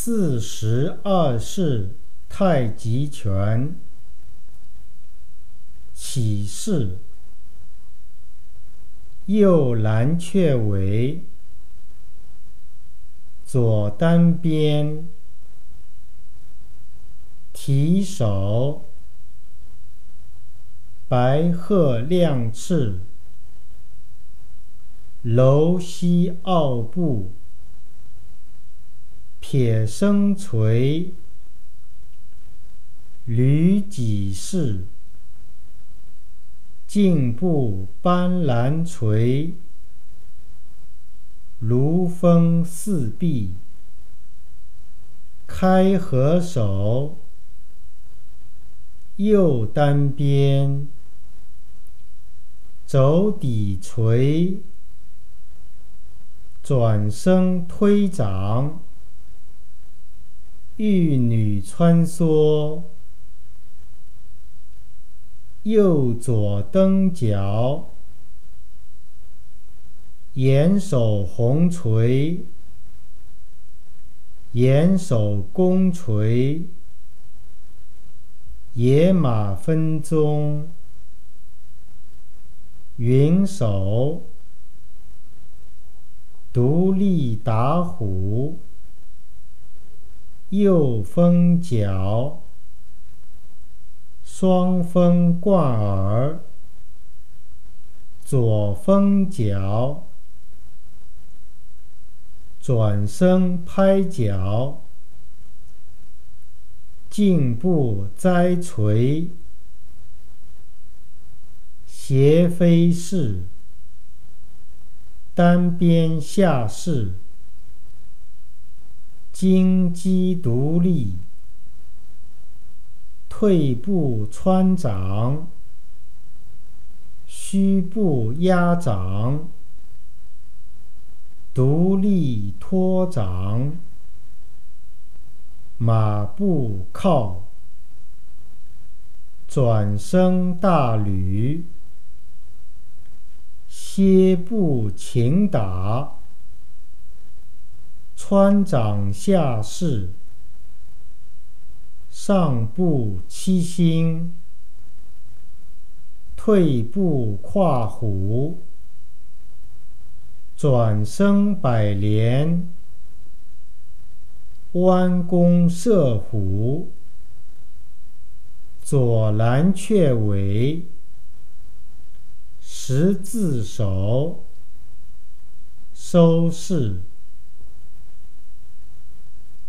42式太极拳。起势，右蓝雀尾，左单边，提手，白鹤亮翅，楼膝傲步，撇生捶，捋脊式，颈部斑斓捶，如风似壁，开合手，右单边，肘底捶，转身推掌，玉女穿梭，右左蹬脚，掩手红捶，掩手弓捶，野马分鬃，云手，独立打虎，右分脚，双分贯耳，左分脚，转身拍脚，颈部栽捶，斜飞式，单边下式，金鸡独立，退步穿掌，虚步压掌，独立托掌，马步靠，转身大捋，歇步擒打，穿掌下式，上步七星，退步跨虎，转身百连，弯弓射虎，左蓝雀尾，十字手，收势。